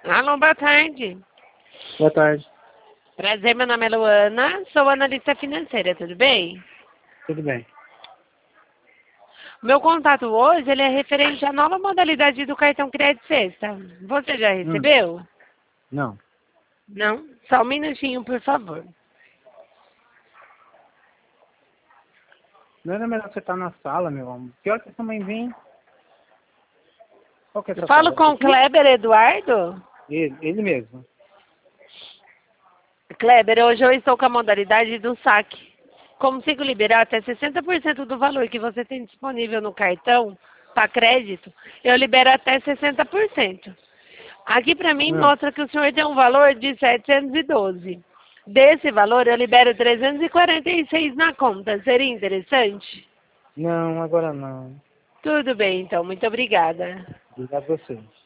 Alô, boa tarde. Boa tarde. Prazer, meu nome é Luana, sou analista financeira, tudo bem? Tudo bem. Meu contato hoje ele é referente à nova modalidade do cartão Crédito Sexta. Você já recebeu? Não. Não? Só um minutinho, por favor. Não era melhor você estar na sala, meu amor. Pior que sua mãe vem. Qual que é essa Falo sala? com o Kleber Eduardo. Ele mesmo. Kleber, hoje eu estou com a modalidade do saque. Consigo liberar até 60% do valor que você tem disponível no cartão para crédito, eu libero até 60%. Aqui para mim mostra que o senhor tem um valor de 712. Desse valor eu libero 346 na conta. Seria interessante? Não, agora não. Tudo bem, então. Muito obrigada. Obrigado a você.